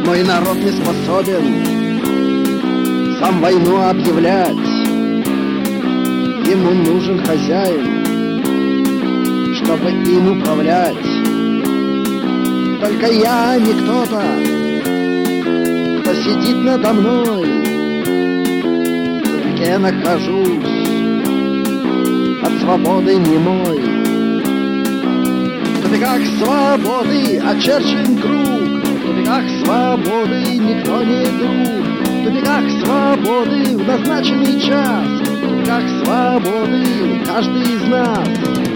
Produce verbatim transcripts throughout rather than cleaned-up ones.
Мой народ не способен сам войну объявлять. Ему нужен хозяин, чтобы им управлять. Только я не кто-то, кто сидит надо мной. В тупике нахожусь, от свободы немой. В тупиках свободы очерчен круг, в тупиках свободы никто не друг, в тупиках свободы в назначенный час, в тупиках свободы каждый из нас.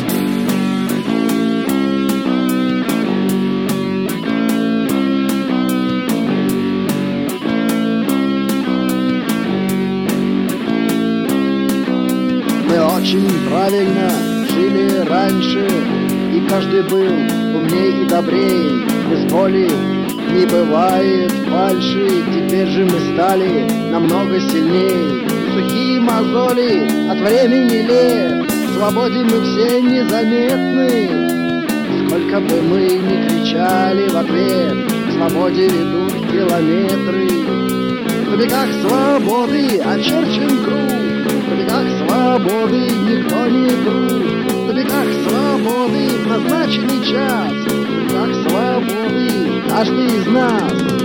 Мы очень правильно жили раньше, и каждый был умней и добрей. Без боли не бывает фальши, теперь же мы стали намного сильней. Сухие мозоли от времени лет, в свободе мы все незаметны. Сколько бы мы ни кричали в ответ, к свободе ведут километры. В тупиках свободы очерчен круг, в тупиках свободы никто не друг, в тупиках свободы в назначенный час, в тупиках свободы каждый из нас.